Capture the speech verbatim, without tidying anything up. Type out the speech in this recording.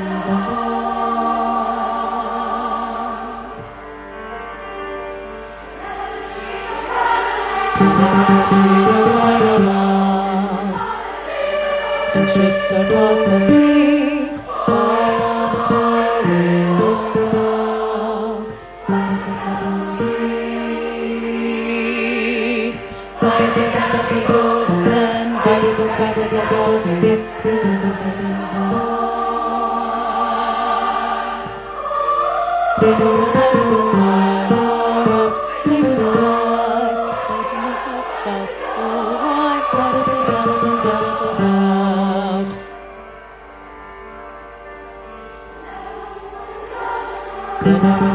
winds of whenever the trees are wide aloud, and ships are tossed at sea, high on the highway long above, like a sea. By the canopy goes, and then by it comes back like a galloping gate, whenever the winds are wide. Late in the night when the fires are out, late in the night. Oh, why, why does he gallop and gallop about? Whenever